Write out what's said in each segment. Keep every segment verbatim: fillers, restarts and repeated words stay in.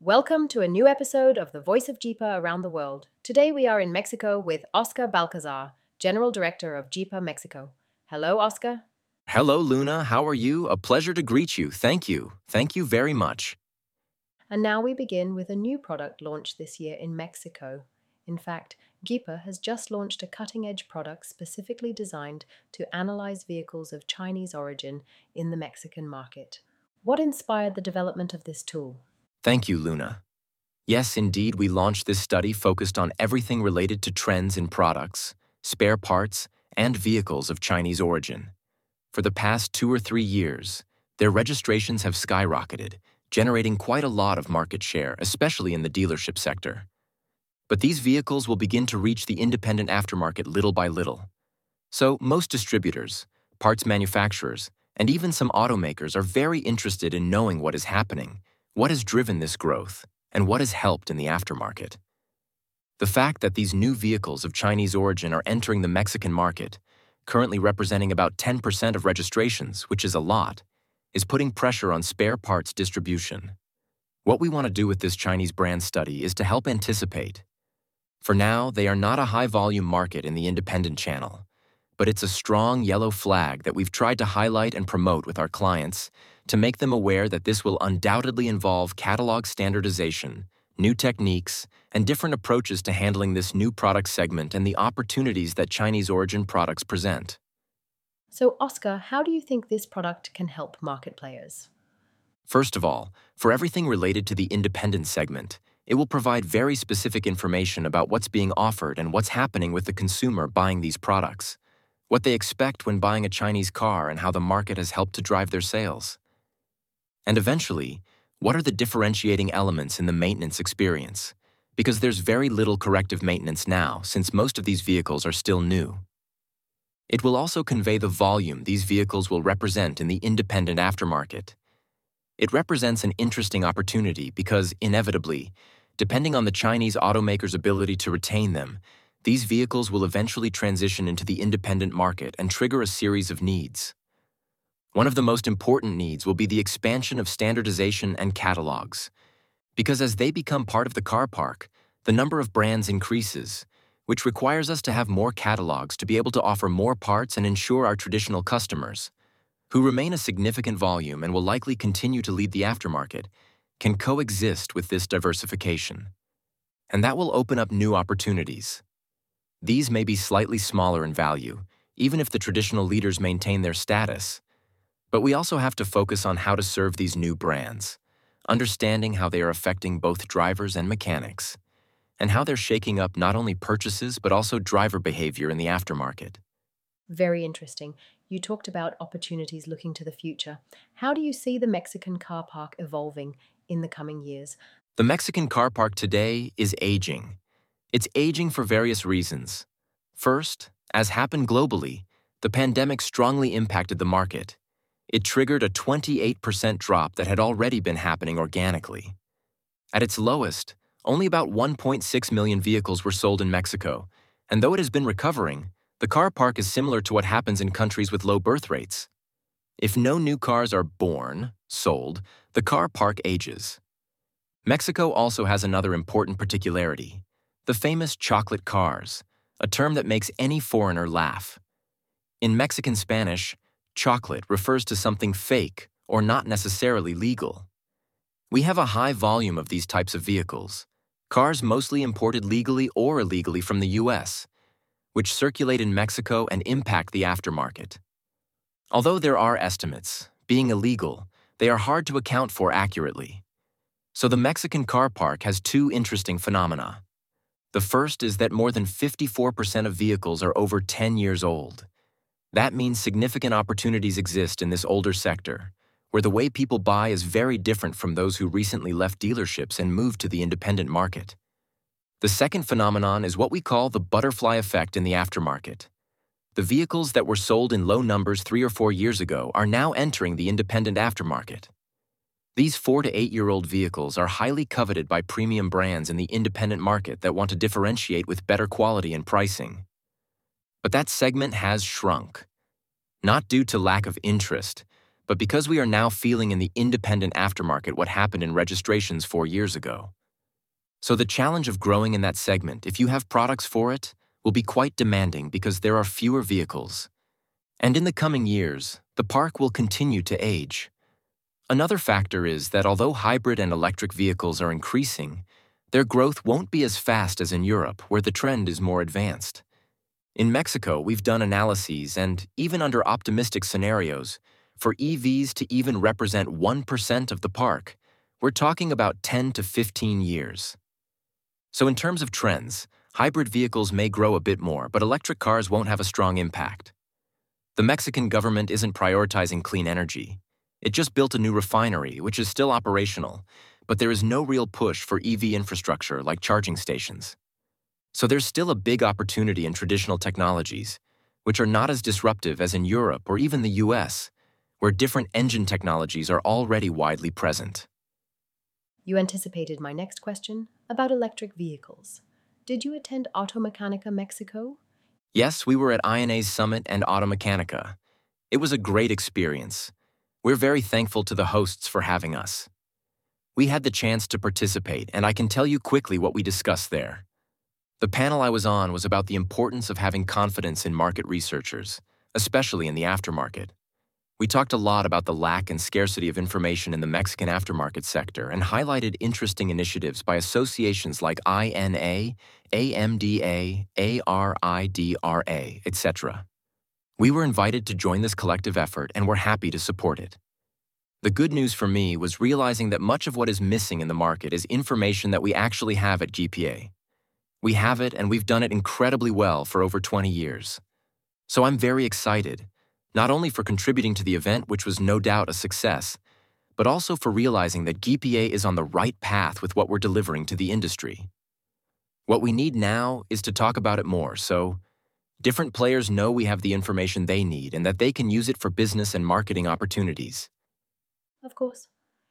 Welcome to a new episode of the Voice of Jeepa Around the World. Today we are in Mexico with Oscar Balcazar, General Director of Jeepa Mexico. Hello, Oscar. Hello, Luna. How are you? A pleasure to greet you. Thank you. Thank you very much. And now we begin with a new product launched this year in Mexico. In fact, Jeepa has just launched a cutting-edge product specifically designed to analyze vehicles of Chinese origin in the Mexican market. What inspired the development of this tool? Thank you, Luna. Yes, indeed, we launched this study focused on everything related to trends in products, spare parts, and vehicles of Chinese origin. For the past two or three years, their registrations have skyrocketed, generating quite a lot of market share, especially in the dealership sector. But these vehicles will begin to reach the independent aftermarket little by little. So most distributors, parts manufacturers, and even some automakers are very interested in knowing what is happening, what has driven this growth, and what has helped in the aftermarket. The fact that these new vehicles of Chinese origin are entering the Mexican market, currently representing about ten percent of registrations, which is a lot, is putting pressure on spare parts distribution. What we want to do with this Chinese brand study is to help anticipate. For now, they are not a high-volume market in the independent channel, but it's a strong yellow flag that we've tried to highlight and promote with our clients to make them aware that this will undoubtedly involve catalog standardization, new techniques, and different approaches to handling this new product segment and the opportunities that Chinese origin products present. So, Oscar, how do you think this product can help market players? First of all, for everything related to the independent segment, it will provide very specific information about what's being offered and what's happening with the consumer buying these products, what they expect when buying a Chinese car and how the market has helped to drive their sales. And eventually, what are the differentiating elements in the maintenance experience? Because there's very little corrective maintenance now, since most of these vehicles are still new. It will also convey the volume these vehicles will represent in the independent aftermarket. It represents an interesting opportunity because, inevitably, depending on the Chinese automaker's ability to retain them, these vehicles will eventually transition into the independent market and trigger a series of needs. One of the most important needs will be the expansion of standardization and catalogs, because as they become part of the car park, the number of brands increases, which requires us to have more catalogs to be able to offer more parts and ensure our traditional customers, who remain a significant volume and will likely continue to lead the aftermarket, can coexist with this diversification. And that will open up new opportunities. These may be slightly smaller in value, even if the traditional leaders maintain their status. But we also have to focus on how to serve these new brands, understanding how they are affecting both drivers and mechanics, and how they're shaking up not only purchases but also driver behavior in the aftermarket. Very interesting. You talked about opportunities looking to the future. How do you see the Mexican car park evolving in the coming years? The Mexican car park today is aging. It's aging for various reasons. First, as happened globally, the pandemic strongly impacted the market. It triggered a twenty-eight percent drop that had already been happening organically. At its lowest, only about one point six million vehicles were sold in Mexico, and though it has been recovering, the car park is similar to what happens in countries with low birth rates. If no new cars are born, sold, the car park ages. Mexico also has another important particularity, the famous chocolate cars, a term that makes any foreigner laugh. In Mexican Spanish, chocolate refers to something fake or not necessarily legal. We have a high volume of these types of vehicles, cars mostly imported legally or illegally from the U S, which circulate in Mexico and impact the aftermarket. Although there are estimates, being illegal, they are hard to account for accurately. So the Mexican car park has two interesting phenomena. The first is that more than fifty-four percent of vehicles are over ten years old. That means significant opportunities exist in this older sector, where the way people buy is very different from those who recently left dealerships and moved to the independent market. The second phenomenon is what we call the butterfly effect in the aftermarket. The vehicles that were sold in low numbers three or four years ago are now entering the independent aftermarket. These four to eight-year-old vehicles are highly coveted by premium brands in the independent market that want to differentiate with better quality and pricing. But that segment has shrunk. Not due to lack of interest, but because we are now feeling in the independent aftermarket what happened in registrations four years ago. So the challenge of growing in that segment, if you have products for it, will be quite demanding because there are fewer vehicles. And in the coming years, the park will continue to age. Another factor is that although hybrid and electric vehicles are increasing, their growth won't be as fast as in Europe, where the trend is more advanced. In Mexico, we've done analyses, and even under optimistic scenarios, for E Vs to even represent one percent of the park, we're talking about ten to fifteen years. So in terms of trends, hybrid vehicles may grow a bit more, but electric cars won't have a strong impact. The Mexican government isn't prioritizing clean energy. It just built a new refinery, which is still operational, but there is no real push for E V infrastructure like charging stations. So there's still a big opportunity in traditional technologies, which are not as disruptive as in Europe or even the U S, where different engine technologies are already widely present. You anticipated my next question about electric vehicles. Did you attend Automechanica Mexico? Yes, we were at I N A's Summit and Automechanica. It was a great experience. We're very thankful to the hosts for having us. We had the chance to participate, and I can tell you quickly what we discussed there. The panel I was on was about the importance of having confidence in market researchers, especially in the aftermarket. We talked a lot about the lack and scarcity of information in the Mexican aftermarket sector and highlighted interesting initiatives by associations like I N A, A M D A, A R I D R A, et cetera. We were invited to join this collective effort and were happy to support it. The good news for me was realizing that much of what is missing in the market is information that we actually have at G P A. We have it, and we've done it incredibly well for over twenty years. So I'm very excited, not only for contributing to the event, which was no doubt a success, but also for realizing that G P A is on the right path with what we're delivering to the industry. What we need now is to talk about it more, so different players know we have the information they need and that they can use it for business and marketing opportunities. Of course.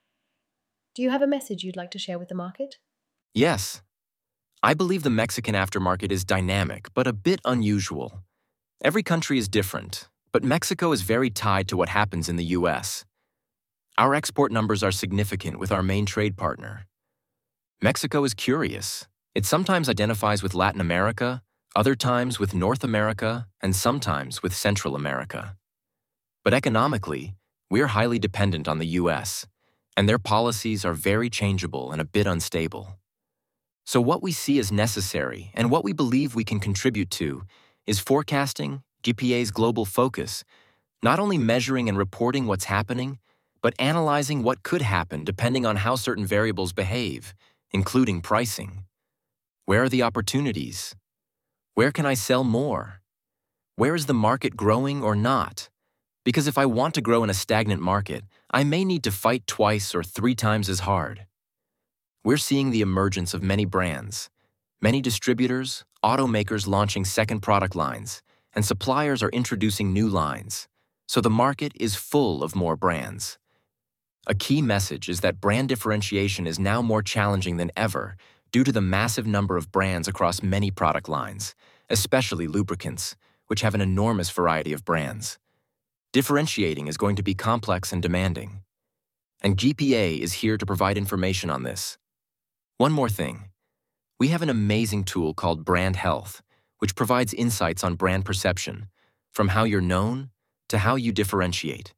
Do you have a message you'd like to share with the market? Yes. I believe the Mexican aftermarket is dynamic, but a bit unusual. Every country is different, but Mexico is very tied to what happens in the U S. Our export numbers are significant with our main trade partner. Mexico is curious. It sometimes identifies with Latin America, other times with North America, and sometimes with Central America. But economically, we're highly dependent on the U S, and their policies are very changeable and a bit unstable. So what we see as necessary and what we believe we can contribute to is forecasting, G P A's global focus, not only measuring and reporting what's happening, but analyzing what could happen depending on how certain variables behave, including pricing. Where are the opportunities? Where can I sell more? Where is the market growing or not? Because if I want to grow in a stagnant market, I may need to fight twice or three times as hard. We're seeing the emergence of many brands, many distributors, automakers launching second product lines, and suppliers are introducing new lines, so the market is full of more brands. A key message is that brand differentiation is now more challenging than ever due to the massive number of brands across many product lines, especially lubricants, which have an enormous variety of brands. Differentiating is going to be complex and demanding. And G P A is here to provide information on this. One more thing. We have an amazing tool called Brand Health, which provides insights on brand perception, from how you're known to how you differentiate.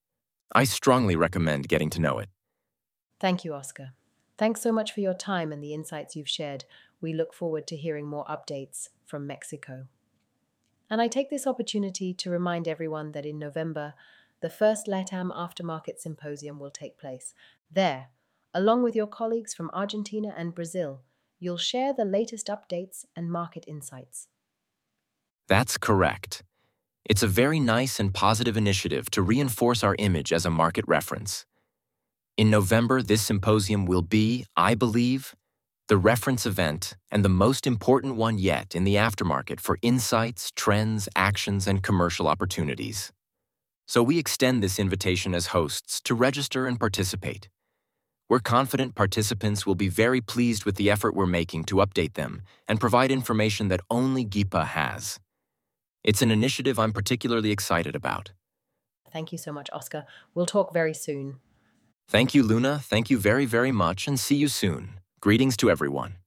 I strongly recommend getting to know it. Thank you, Oscar. Thanks so much for your time and the insights you've shared. We look forward to hearing more updates from Mexico. And I take this opportunity to remind everyone that in November, the first LATAM Aftermarket Symposium will take place. There, along with your colleagues from Argentina and Brazil, you'll share the latest updates and market insights. That's correct. It's a very nice and positive initiative to reinforce our image as a market reference. In November, this symposium will be, I believe, the reference event and the most important one yet in the aftermarket for insights, trends, actions, and commercial opportunities. So we extend this invitation as hosts to register and participate. We're confident participants will be very pleased with the effort we're making to update them and provide information that only G I P A has. It's an initiative I'm particularly excited about. Thank you so much, Oscar. We'll talk very soon. Thank you, Luna. Thank you very, very much, and see you soon. Greetings to everyone.